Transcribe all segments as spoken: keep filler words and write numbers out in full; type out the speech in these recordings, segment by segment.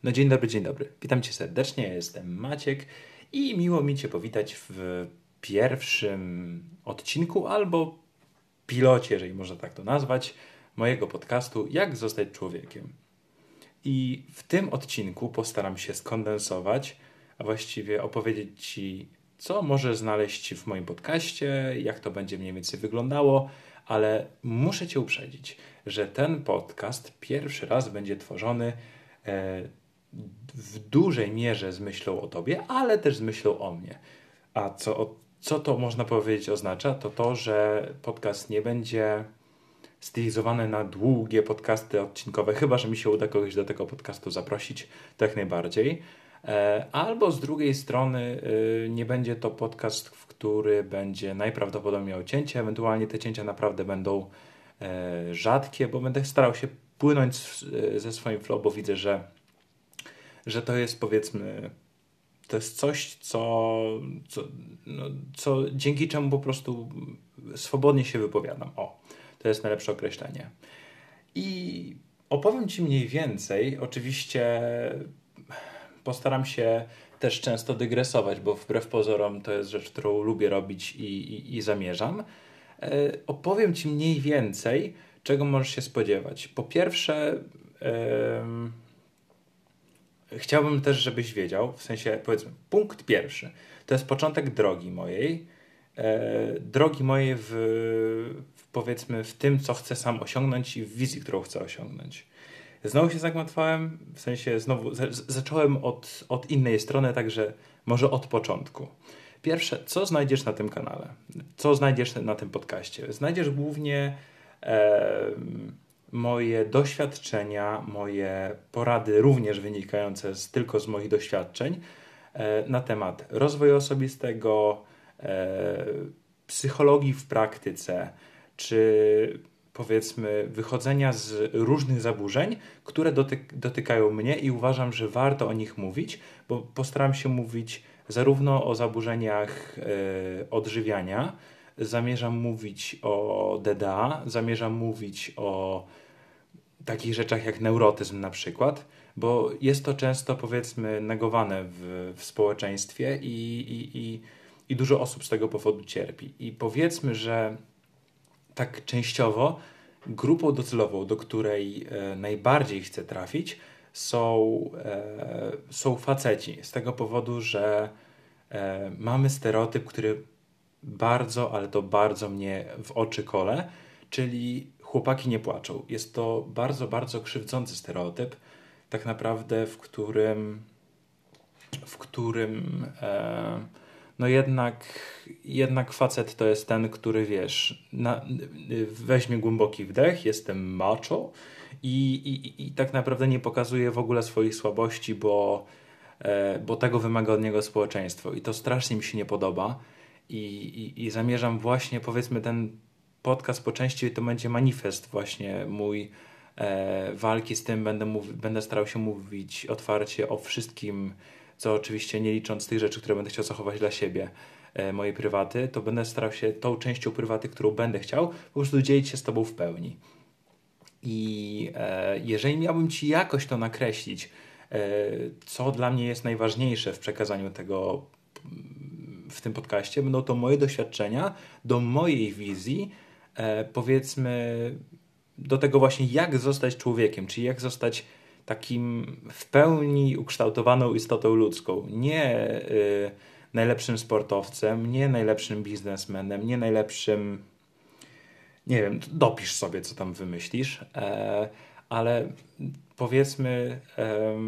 No dzień dobry, dzień dobry. Witam Cię serdecznie, ja jestem Maciek i miło mi Cię powitać w pierwszym odcinku albo pilocie, jeżeli można tak to nazwać, mojego podcastu Jak zostać człowiekiem. I w tym odcinku postaram się skondensować, a właściwie opowiedzieć Ci, co możesz znaleźć w moim podcaście, jak to będzie mniej więcej wyglądało, ale muszę Cię uprzedzić, że ten podcast pierwszy raz będzie tworzony e, w dużej mierze z myślą o Tobie, ale też z myślą o mnie. A co, co to można powiedzieć oznacza? To to, że podcast nie będzie stylizowany na długie podcasty odcinkowe, chyba że mi się uda kogoś do tego podcastu zaprosić, to jak najbardziej. Albo z drugiej strony nie będzie to podcast, w który będzie najprawdopodobniej miał cięcia, ewentualnie te cięcia naprawdę będą rzadkie, bo będę starał się płynąć ze swoim flow, bo widzę, że, że to jest powiedzmy, to jest coś, co, co, no, co dzięki czemu po prostu swobodnie się wypowiadam. O, to jest najlepsze określenie. I opowiem Ci mniej więcej, oczywiście postaram się też często dygresować, bo wbrew pozorom to jest rzecz, którą lubię robić i, i, i zamierzam. E, opowiem Ci mniej więcej, czego możesz się spodziewać. Po pierwsze, e, chciałbym też, żebyś wiedział, w sensie powiedzmy, punkt pierwszy, to jest początek drogi mojej, e, drogi mojej w, w powiedzmy w tym, co chcę sam osiągnąć i w wizji, którą chcę osiągnąć. Znowu się zagmatwałem, w sensie znowu z, zacząłem od, od innej strony, także może od początku. Pierwsze, co znajdziesz na tym kanale? Co znajdziesz na tym podcaście? Znajdziesz głównie e, moje doświadczenia, moje porady, również wynikające z, tylko z moich doświadczeń e, na temat rozwoju osobistego, e, psychologii w praktyce, czy powiedzmy wychodzenia z różnych zaburzeń, które dotyk- dotykają mnie i uważam, że warto o nich mówić, bo postaram się mówić zarówno o zaburzeniach e, odżywiania, zamierzam mówić o D D A, zamierzam mówić o takich rzeczach jak neurotyzm na przykład, bo jest to często powiedzmy negowane w, w społeczeństwie i, i, i, i dużo osób z tego powodu cierpi. I powiedzmy, że tak częściowo grupą docelową, do której e, najbardziej chcę trafić, są, e, są faceci. Z tego powodu, że e, mamy stereotyp, który bardzo, ale to bardzo mnie w oczy kole, czyli chłopaki nie płaczą. Jest to bardzo, bardzo krzywdzący stereotyp, tak naprawdę, w którym w którym e, no jednak, jednak facet to jest ten, który wiesz, na, weźmie głęboki wdech, jestem macho i, i, i tak naprawdę nie pokazuje w ogóle swoich słabości, bo, e, bo tego wymaga od niego społeczeństwo i to strasznie mi się nie podoba i, i, i zamierzam właśnie powiedzmy ten podcast po części to będzie manifest właśnie mój e, walki z tym, będę, mów, będę starał się mówić otwarcie o wszystkim, co oczywiście nie licząc tych rzeczy, które będę chciał zachować dla siebie, e, mojej prywaty, to będę starał się tą częścią prywaty, którą będę chciał, po prostu dzielić się z Tobą w pełni. I e, jeżeli miałbym Ci jakoś to nakreślić, e, co dla mnie jest najważniejsze w przekazaniu tego w tym podcaście, będą to moje doświadczenia do mojej wizji, e, powiedzmy do tego właśnie jak zostać człowiekiem, czyli jak zostać takim w pełni ukształtowaną istotą ludzką. Nie y, najlepszym sportowcem, nie najlepszym biznesmenem, nie najlepszym, nie wiem, dopisz sobie, co tam wymyślisz, e, ale powiedzmy, e,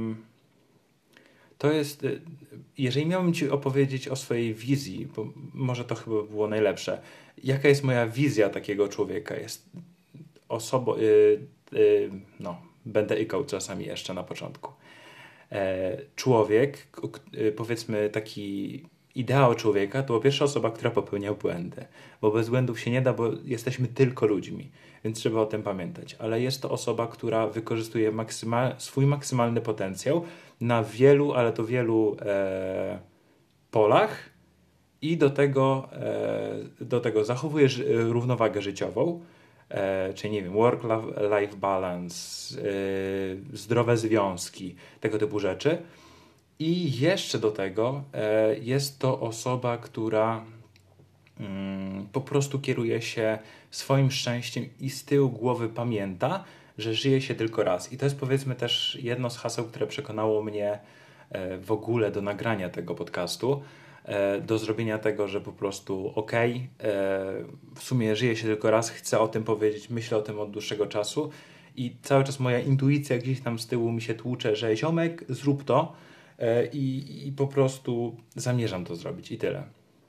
to jest, jeżeli miałbym Ci opowiedzieć o swojej wizji, bo może to chyba było najlepsze, jaka jest moja wizja takiego człowieka? Jest osobą, y, y, no, będę ykał czasami jeszcze na początku. E, człowiek, y, powiedzmy taki ideał człowieka, to była pierwsza osoba, która popełniał błędy. Bo bez błędów się nie da, bo jesteśmy tylko ludźmi, więc trzeba o tym pamiętać. Ale jest to osoba, która wykorzystuje maksymal, swój maksymalny potencjał na wielu, ale to wielu e, polach i do tego, e, do tego zachowuje ży- równowagę życiową, e, czyli nie wiem, work-life balance, e, zdrowe związki, tego typu rzeczy. I jeszcze do tego e, jest to osoba, która mm, po prostu kieruje się swoim szczęściem i z tyłu głowy pamięta, że żyje się tylko raz. I to jest powiedzmy też jedno z haseł, które przekonało mnie e, w ogóle do nagrania tego podcastu, e, do zrobienia tego, że po prostu okej, okay, w sumie żyje się tylko raz, chcę o tym powiedzieć, myślę o tym od dłuższego czasu i cały czas moja intuicja gdzieś tam z tyłu mi się tłucze, że ziomek, zrób to e, i, i po prostu zamierzam to zrobić i tyle.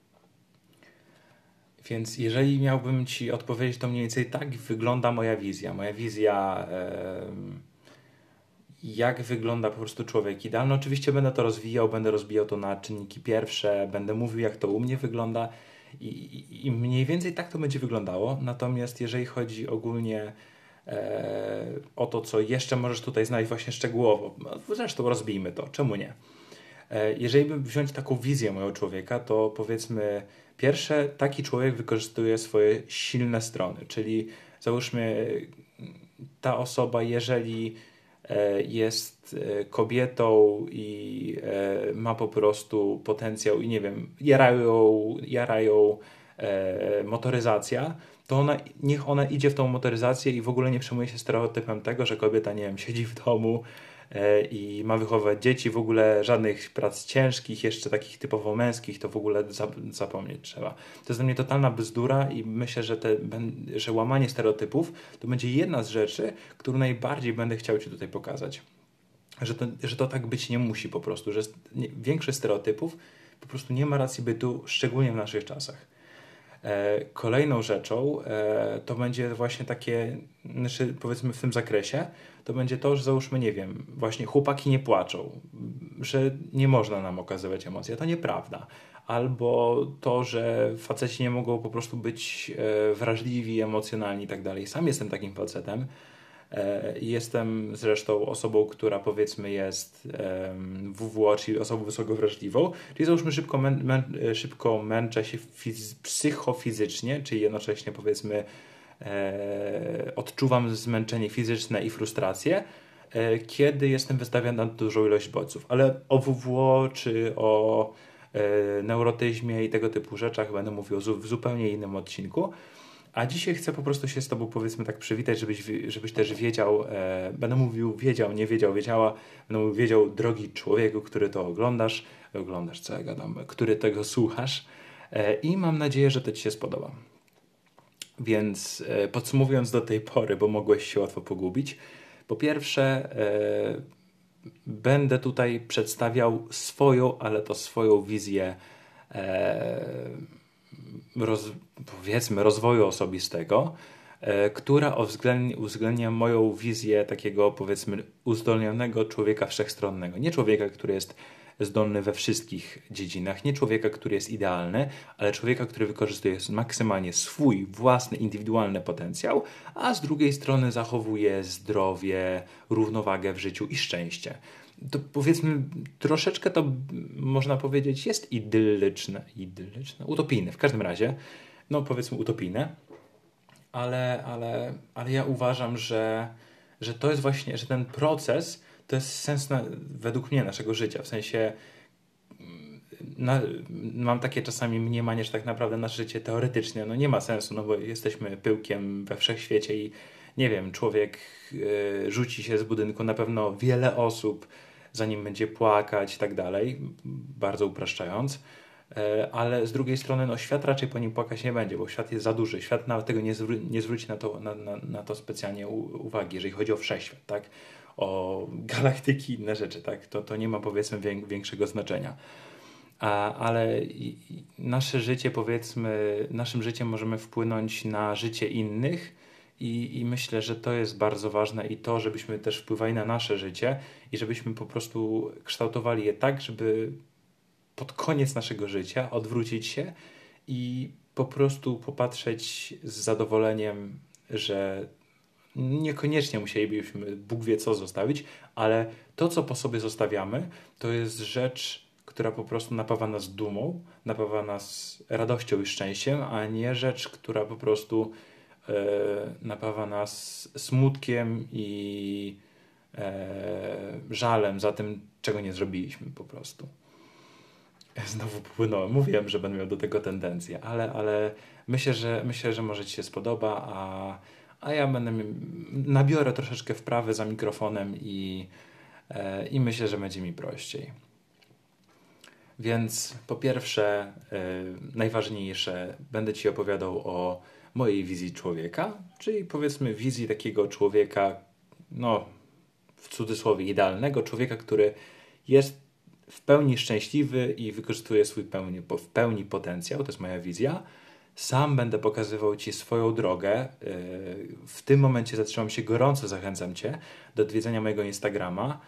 Więc jeżeli miałbym Ci odpowiedzieć, to mniej więcej tak wygląda moja wizja. Moja wizja, e, jak wygląda po prostu człowiek idealny. Oczywiście będę to rozwijał, będę rozbijał to na czynniki pierwsze, będę mówił, jak to u mnie wygląda i, i, i mniej więcej tak to będzie wyglądało. Natomiast jeżeli chodzi ogólnie e, o to, co jeszcze możesz tutaj znaleźć właśnie szczegółowo, zresztą rozbijmy to, czemu nie? E, jeżeli by wziąć taką wizję mojego człowieka, to powiedzmy pierwsze, taki człowiek wykorzystuje swoje silne strony, czyli załóżmy ta osoba, jeżeli jest kobietą i ma po prostu potencjał i nie wiem, jarają, jarają motoryzacja, to ona, niech ona idzie w tą motoryzację i w ogóle nie przejmuje się stereotypem tego, że kobieta, nie wiem, siedzi w domu i ma wychowywać dzieci, w ogóle żadnych prac ciężkich, jeszcze takich typowo męskich, to w ogóle zapomnieć trzeba. To jest dla mnie totalna bzdura i myślę, że, te, że łamanie stereotypów to będzie jedna z rzeczy, którą najbardziej będę chciał Ci tutaj pokazać. Że to, że to tak być nie musi po prostu, że większość stereotypów po prostu nie ma racji bytu, szczególnie w naszych czasach. Kolejną rzeczą to będzie właśnie takie, znaczy powiedzmy w tym zakresie, to będzie to, że załóżmy, nie wiem, właśnie chłopaki nie płaczą, że nie można nam okazywać emocji, a to nieprawda. Albo to, że faceci nie mogą po prostu być wrażliwi, emocjonalni i tak dalej. Sam jestem takim facetem. Jestem zresztą osobą, która powiedzmy jest W W O, czyli osobą wysoko wrażliwą, czyli załóżmy szybko, mę, mę, szybko męczę się fiz, psychofizycznie, czyli jednocześnie powiedzmy e, odczuwam zmęczenie fizyczne i frustrację, e, kiedy jestem wystawiany na dużą ilość bodźców. Ale o W W O czy o e, neurotyzmie i tego typu rzeczach będę mówił w zupełnie innym odcinku. A dzisiaj chcę po prostu się z Tobą powiedzmy tak przywitać, żebyś, żebyś też wiedział, e, będę mówił wiedział, nie wiedział, wiedziała, będę mówił wiedział, drogi człowieku, który to oglądasz, oglądasz co ja gadam, który tego słuchasz e, i mam nadzieję, że to Ci się spodoba. Więc e, podsumowując do tej pory, bo mogłeś się łatwo pogubić, po pierwsze e, będę tutaj przedstawiał swoją, ale to swoją wizję e, Roz, powiedzmy rozwoju osobistego, e, która uwzględnia, uwzględnia moją wizję takiego powiedzmy uzdolnionego człowieka wszechstronnego. Nie człowieka, który jest zdolny we wszystkich dziedzinach, nie człowieka, który jest idealny, ale człowieka, który wykorzystuje maksymalnie swój własny, indywidualny potencjał, a z drugiej strony zachowuje zdrowie, równowagę w życiu i szczęście. To powiedzmy troszeczkę to można powiedzieć jest idyllyczne, idyllyczne, utopijne w każdym razie, no powiedzmy utopijne, ale, ale, ale ja uważam, że, że to jest właśnie, że ten proces to jest sens na, według mnie naszego życia, w sensie na, mam takie czasami mniemanie, że tak naprawdę nasze życie teoretycznie no nie ma sensu, no bo jesteśmy pyłkiem we wszechświecie i nie wiem, człowiek y, rzuci się z budynku, na pewno wiele osób zanim będzie płakać i tak dalej, bardzo upraszczając, ale z drugiej strony no, świat raczej po nim płakać nie będzie, bo świat jest za duży, świat nawet tego nie, zwró- nie zwróci na to, na, na, na to specjalnie u- uwagi, jeżeli chodzi o wszechświat, tak? O galaktyki i inne rzeczy, tak? To, to nie ma powiedzmy wię- większego znaczenia. A, ale i, i nasze życie powiedzmy, naszym życiem możemy wpłynąć na życie innych, I, I myślę, że to jest bardzo ważne i to, żebyśmy też wpływali na nasze życie i żebyśmy po prostu kształtowali je tak, żeby pod koniec naszego życia odwrócić się i po prostu popatrzeć z zadowoleniem, że niekoniecznie musielibyśmy Bóg wie co zostawić, ale to, co po sobie zostawiamy, to jest rzecz, która po prostu napawa nas dumą, napawa nas radością i szczęściem, a nie rzecz, która po prostu napawa nas smutkiem i żalem za tym, czego nie zrobiliśmy po prostu. Znowu popłynąłem. Mówiłem, że będę miał do tego tendencję, ale, ale myślę, że myślę, że może ci się spodoba, a, a ja będę nabiorę troszeczkę wprawy za mikrofonem i, e, i myślę, że będzie mi prościej. Więc po pierwsze, e, najważniejsze, będę ci opowiadał o mojej wizji człowieka, czyli powiedzmy wizji takiego człowieka, no w cudzysłowie idealnego człowieka, który jest w pełni szczęśliwy i wykorzystuje swój pełni, w pełni potencjał. To jest moja wizja. Sam będę pokazywał ci swoją drogę. W tym momencie zatrzymam się, gorąco zachęcam cię do odwiedzenia mojego Instagrama.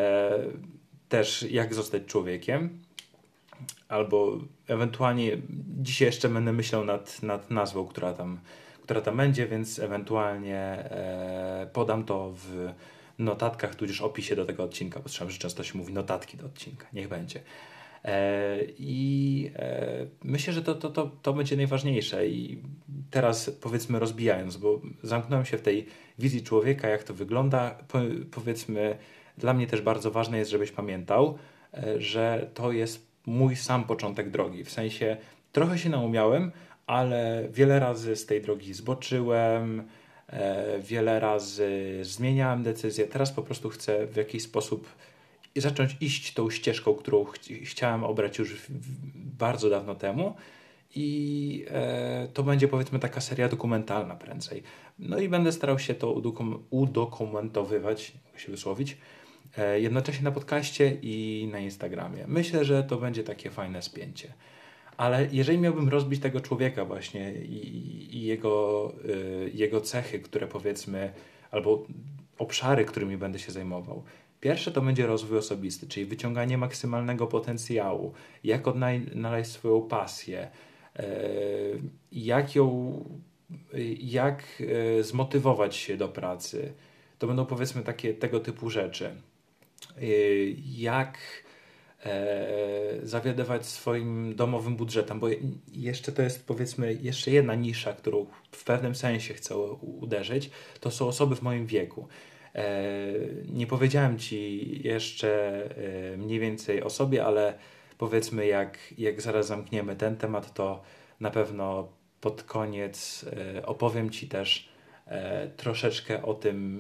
Też jak zostać człowiekiem. Albo ewentualnie dzisiaj jeszcze będę myślał nad, nad nazwą, która tam, która tam będzie, więc ewentualnie podam to w notatkach, tudzież opisie do tego odcinka, bo słyszałem, że często się mówi notatki do odcinka. Niech będzie. E, I e, myślę, że to, to, to, to będzie najważniejsze. I teraz powiedzmy rozbijając, bo zamknąłem się w tej wizji człowieka, jak to wygląda. Po, powiedzmy, dla mnie też bardzo ważne jest, żebyś pamiętał, e, że to jest mój sam początek drogi. W sensie trochę się naumiałem, ale wiele razy z tej drogi zboczyłem, wiele razy zmieniałem decyzję. Teraz po prostu chcę w jakiś sposób zacząć iść tą ścieżką, którą ch chciałem obrać już w, w, bardzo dawno temu i e, to będzie powiedzmy taka seria dokumentalna prędzej. No i będę starał się to udokum udokumentowywać, jak się wysłowić, e, jednocześnie na podcaście i na Instagramie. Myślę, że to będzie takie fajne spięcie. Ale jeżeli miałbym rozbić tego człowieka właśnie i, i jego, y, jego cechy, które powiedzmy, albo obszary, którymi będę się zajmował. Pierwsze to będzie rozwój osobisty, czyli wyciąganie maksymalnego potencjału, jak odnaleźć swoją pasję, y, jak ją, y, jak y, zmotywować się do pracy. To będą powiedzmy takie tego typu rzeczy. Y, jak zawiadywać swoim domowym budżetem, bo jeszcze to jest powiedzmy jeszcze jedna nisza, którą w pewnym sensie chcę uderzyć, to są osoby w moim wieku. Nie powiedziałem ci jeszcze mniej więcej o sobie, ale powiedzmy jak, jak zaraz zamkniemy ten temat, to na pewno pod koniec opowiem ci też troszeczkę o tym,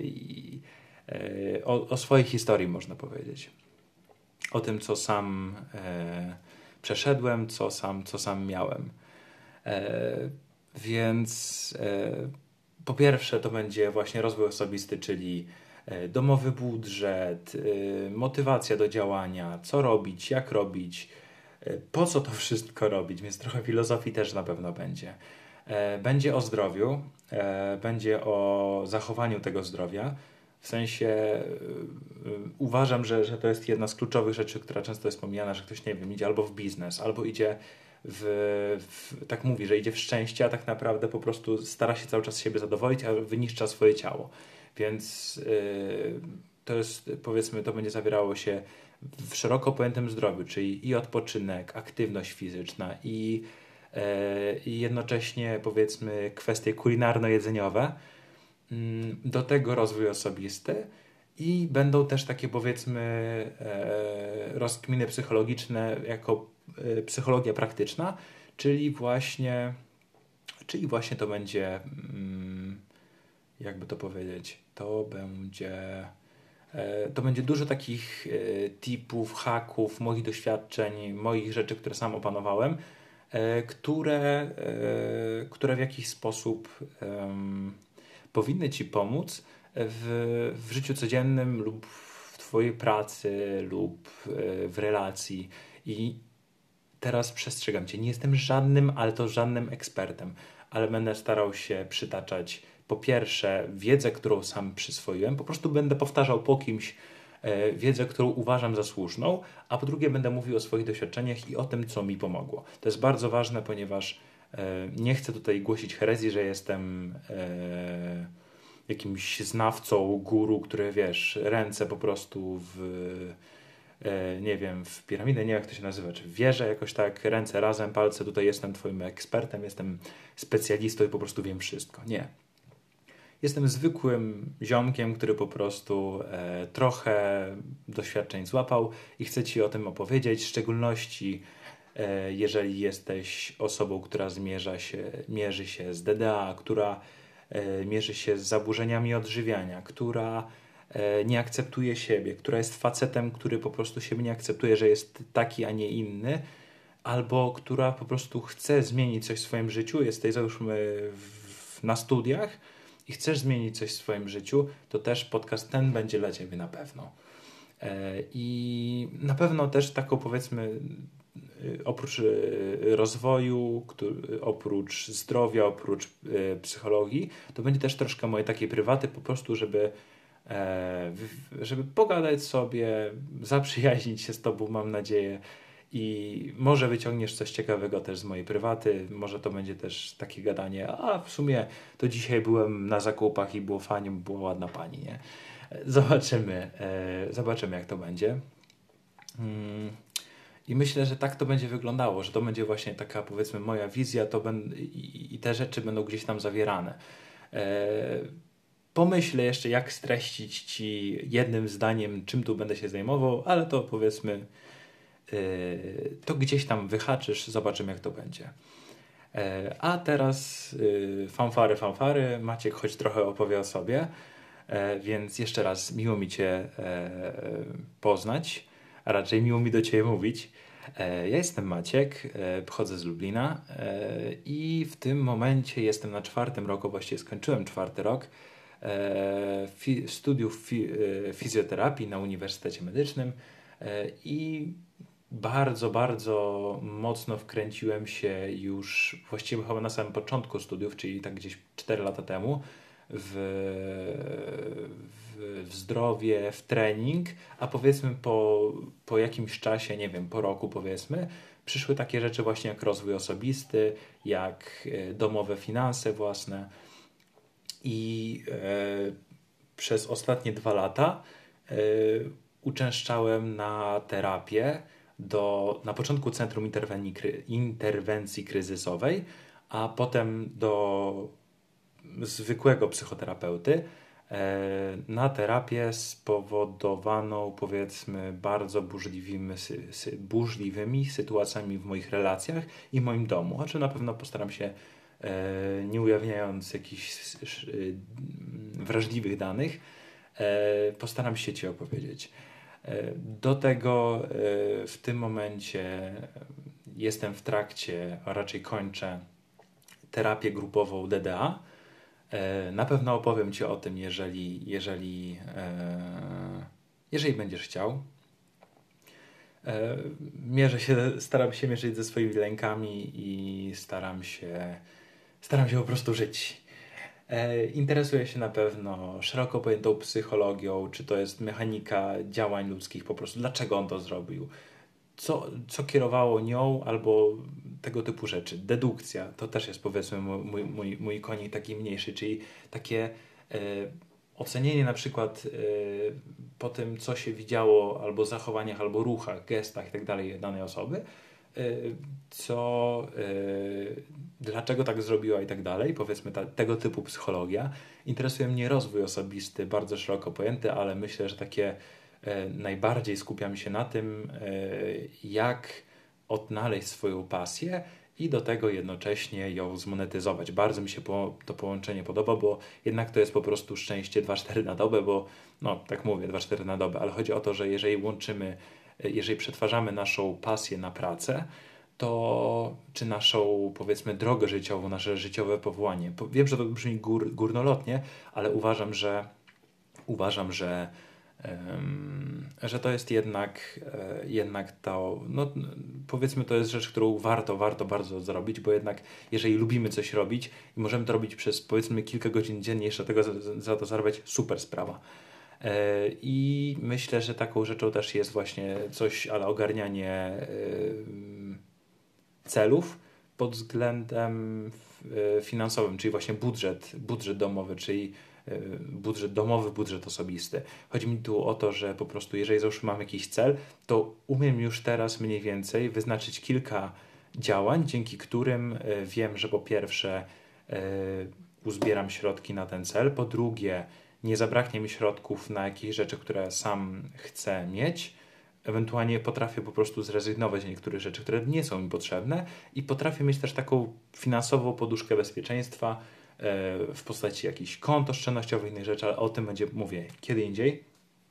o, o swojej historii można powiedzieć. O tym, co sam e, przeszedłem, co sam, co sam miałem. E, więc e, po pierwsze to będzie właśnie rozwój osobisty, czyli e, domowy budżet, e, motywacja do działania, co robić, jak robić, e, po co to wszystko robić, więc trochę filozofii też na pewno będzie. E, będzie o zdrowiu, e, będzie o zachowaniu tego zdrowia. W sensie y, y, uważam, że, że to jest jedna z kluczowych rzeczy, która często jest pomijana, że ktoś, nie wiem, idzie albo w biznes, albo idzie w, w, tak mówi, że idzie w szczęście, a tak naprawdę po prostu stara się cały czas siebie zadowolić, a wyniszcza swoje ciało. Więc y, to jest, powiedzmy, to będzie zawierało się w szeroko pojętym zdrowiu, czyli i odpoczynek, aktywność fizyczna i, y, i jednocześnie, powiedzmy, kwestie kulinarno-jedzeniowe. Do tego rozwój osobisty i będą też takie powiedzmy e, rozkminy psychologiczne jako e, psychologia praktyczna, czyli właśnie czyli właśnie to będzie mm, jakby to powiedzieć, to będzie e, to będzie dużo takich e, tipów, haków, moich doświadczeń, moich rzeczy, które sam opanowałem, e, które, e, które w jakiś sposób e, powinny ci pomóc w, w życiu codziennym lub w twojej pracy lub w relacji. I teraz przestrzegam cię, nie jestem żadnym, ale to żadnym ekspertem, ale będę starał się przytaczać po pierwsze wiedzę, którą sam przyswoiłem, po prostu będę powtarzał po kimś e, wiedzę, którą uważam za słuszną, a po drugie będę mówił o swoich doświadczeniach i o tym, co mi pomogło. To jest bardzo ważne, ponieważ e, nie chcę tutaj głosić herezji, że jestem e, jakimś znawcą, guru, który, wiesz, ręce po prostu w, nie wiem, w piramidę, nie wiem jak to się nazywa, czy w wieżę jakoś tak, ręce razem, palce, tutaj jestem twoim ekspertem, jestem specjalistą i po prostu wiem wszystko. Nie. Jestem zwykłym ziomkiem, który po prostu e, trochę doświadczeń złapał i chcę ci o tym opowiedzieć, w szczególności e, jeżeli jesteś osobą, która zmierza się, mierzy się z D D A, która e, mierzy się z zaburzeniami odżywiania, która e, nie akceptuje siebie, która jest facetem, który po prostu siebie nie akceptuje, że jest taki, a nie inny, albo która po prostu chce zmienić coś w swoim życiu, jesteś załóżmy w, na studiach i chcesz zmienić coś w swoim życiu, to też podcast ten będzie dla ciebie na pewno. E, I na pewno też taką powiedzmy e, oprócz e, rozwoju, który, oprócz zdrowia, oprócz e, psychologii, to będzie też troszkę moje takie prywaty po prostu, żeby e, w- żeby pogadać sobie, zaprzyjaźnić się z tobą, mam nadzieję. I może wyciągniesz coś ciekawego też z mojej prywaty, może to będzie też takie gadanie, a w sumie to dzisiaj byłem na zakupach i było fajnie, była ładna pani, nie? Zobaczymy, e, zobaczymy jak to będzie. Mm, I myślę, że tak to będzie wyglądało, że to będzie właśnie taka powiedzmy moja wizja to ben, i, i te rzeczy będą gdzieś tam zawierane. E, Pomyślę jeszcze jak streścić ci jednym zdaniem, czym tu będę się zajmował, ale to powiedzmy Yy, to gdzieś tam wyhaczysz, zobaczymy jak to będzie. Yy, A teraz yy, fanfary, fanfary. Maciek choć trochę opowie o sobie, yy, więc jeszcze raz miło mi Cię yy, poznać, a raczej miło mi do Ciebie mówić. Yy, Ja jestem Maciek, yy, pochodzę z Lublina yy, i w tym momencie jestem na czwartym roku, właściwie skończyłem czwarty rok yy, fi- studiów fi- yy, fizjoterapii na Uniwersytecie Medycznym yy, i bardzo, bardzo mocno wkręciłem się już właściwie chyba na samym początku studiów, czyli tak gdzieś cztery lata temu, w, w, w zdrowie, w trening, a powiedzmy po, po jakimś czasie, nie wiem, po roku powiedzmy, przyszły takie rzeczy właśnie jak rozwój osobisty, jak e, domowe finanse własne i e, przez ostatnie dwa lata e, uczęszczałem na terapię do, na początku Centrum Interwencji, Kry- Interwencji Kryzysowej, a potem do zwykłego psychoterapeuty e, na terapię spowodowaną powiedzmy bardzo burzliwymi, sy, sy, burzliwymi sytuacjami w moich relacjach i w moim domu. O czym na pewno postaram się e, nie ujawniając jakichś sz- y, wrażliwych danych, e, postaram się Ci opowiedzieć. E, Do tego e, w tym momencie jestem w trakcie, a raczej kończę terapię grupową D D A. E, Na pewno opowiem Ci o tym, jeżeli, jeżeli, e, jeżeli będziesz chciał. E, Mierzę się, staram się mierzyć ze swoimi lękami i staram się, staram się po prostu żyć. E, Interesuję się na pewno szeroko pojętą psychologią, czy to jest mechanika działań ludzkich, po prostu dlaczego on to zrobił, co, co kierowało nią, albo tego typu rzeczy. Dedukcja to też jest powiedzmy mój, mój, mój, mój konik taki mniejszy, czyli takie e, ocenienie na przykład e, po tym, co się widziało, albo zachowaniach, albo ruchach, gestach i tak dalej danej osoby, e, co, e, dlaczego tak zrobiła i tak dalej, powiedzmy ta, tego typu psychologia. Interesuje mnie rozwój osobisty, bardzo szeroko pojęty, ale myślę, że takie e, najbardziej skupiam się na tym, e, jak odnaleźć swoją pasję i do tego jednocześnie ją zmonetyzować. Bardzo mi się po, to połączenie podoba, bo jednak to jest po prostu szczęście dwa cztery na dobę, bo no tak mówię, dwa cztery na dobę, ale chodzi o to, że jeżeli łączymy, e, jeżeli przetwarzamy naszą pasję na pracę, to czy naszą, powiedzmy, drogę życiową, nasze życiowe powołanie. Po- Wiem, że to brzmi gór, górnolotnie, ale uważam, że uważam, że, em, że to jest jednak, e, jednak to, no, powiedzmy, to jest rzecz, którą warto, warto bardzo zrobić, bo jednak jeżeli lubimy coś robić i możemy to robić przez, powiedzmy, kilka godzin dziennie, jeszcze tego za, za to zarabiać, super sprawa. E, I myślę, że taką rzeczą też jest właśnie coś, ale ogarnianie em, celów pod względem e, finansowym, czyli właśnie budżet, budżet domowy, czyli budżet domowy, budżet osobisty. Chodzi mi tu o to, że po prostu jeżeli załóżmy mam jakiś cel, to umiem już teraz mniej więcej wyznaczyć kilka działań, dzięki którym wiem, że po pierwsze uzbieram środki na ten cel, po drugie nie zabraknie mi środków na jakieś rzeczy, które sam chcę mieć, ewentualnie potrafię po prostu zrezygnować z niektórych rzeczy, które nie są mi potrzebne i potrafię mieć też taką finansową poduszkę bezpieczeństwa w postaci jakichś kont oszczędnościowych, innych rzeczy, ale o tym będzie mówię kiedy indziej.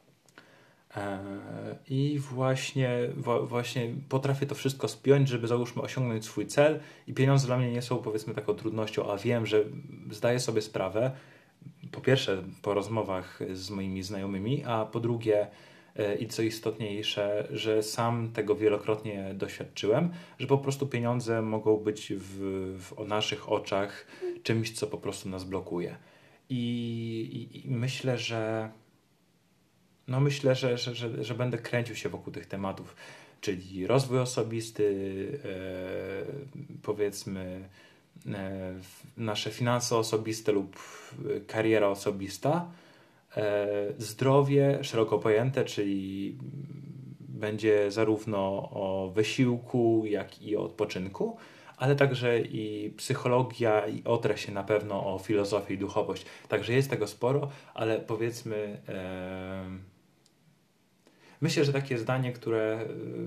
I właśnie, właśnie potrafię to wszystko spiąć, żeby załóżmy osiągnąć swój cel i pieniądze dla mnie nie są powiedzmy taką trudnością, a wiem, że zdaję sobie sprawę, po pierwsze po rozmowach z moimi znajomymi, a po drugie i co istotniejsze, że sam tego wielokrotnie doświadczyłem, że po prostu pieniądze mogą być w, w naszych oczach czymś, co po prostu nas blokuje. I, i, i myślę, że no myślę, że, że, że, że będę kręcił się wokół tych tematów, czyli rozwój osobisty, e, powiedzmy e, nasze finanse osobiste lub kariera osobista, zdrowie szeroko pojęte, czyli będzie zarówno o wysiłku, jak i o odpoczynku, ale także i psychologia i otrę się na pewno o filozofię i duchowość. Także jest tego sporo, ale powiedzmy e, myślę, że takie zdanie, które e,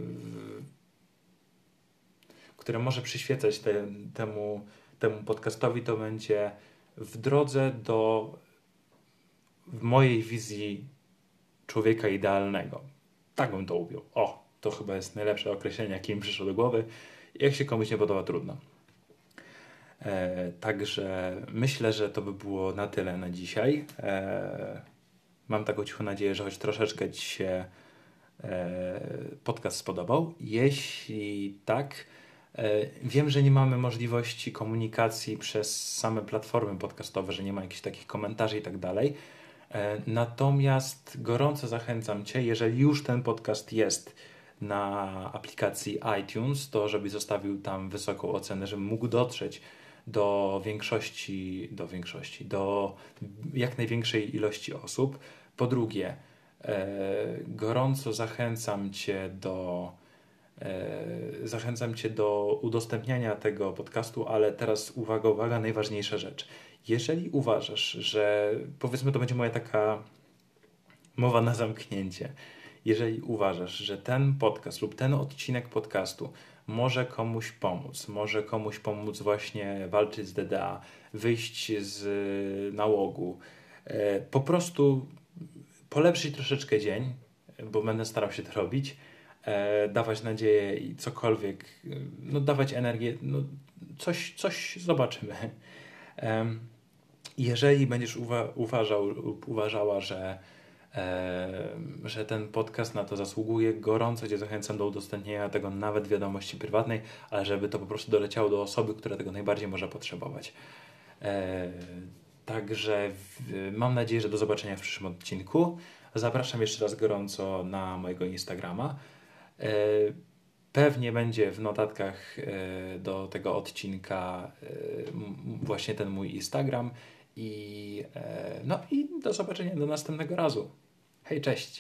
które może przyświecać te, temu, temu podcastowi, to będzie w drodze do w mojej wizji człowieka idealnego. Tak bym to ujął. O, to chyba jest najlepsze określenie, jakie mi przyszło do głowy. Jak się komuś nie podoba, trudno. E, także myślę, że to by było na tyle na dzisiaj. E, mam taką cichą nadzieję, że choć troszeczkę Ci się e, podcast spodobał. Jeśli tak, e, wiem, że nie mamy możliwości komunikacji przez same platformy podcastowe, że nie ma jakichś takich komentarzy i tak dalej. Natomiast gorąco zachęcam Cię, jeżeli już ten podcast jest na aplikacji iTunes, to żeby zostawił tam wysoką ocenę, żebym mógł dotrzeć do większości, do większości, do jak największej ilości osób. Po drugie, e, gorąco zachęcam Cię do e, zachęcam Cię do udostępniania tego podcastu, ale teraz uwaga, uwaga, najważniejsza rzecz. Jeżeli uważasz, że powiedzmy to będzie moja taka mowa na zamknięcie, jeżeli uważasz, że ten podcast lub ten odcinek podcastu może komuś pomóc, może komuś pomóc właśnie walczyć z D D A, wyjść z nałogu, po prostu polepszyć troszeczkę dzień, bo będę starał się to robić, dawać nadzieję i cokolwiek, no dawać energię, no coś, coś zobaczymy. Jeżeli będziesz uwa- uważał lub uważała, że, e, że ten podcast na to zasługuje, gorąco Cię zachęcam do udostępnienia tego nawet w wiadomości prywatnej, ale żeby to po prostu doleciało do osoby, która tego najbardziej może potrzebować. E, także w, mam nadzieję, że do zobaczenia w przyszłym odcinku. Zapraszam jeszcze raz gorąco na mojego Instagrama. E, Pewnie będzie w notatkach e, do tego odcinka e, m, właśnie ten mój Instagram. I, e, no i do zobaczenia do następnego razu. Hej, cześć!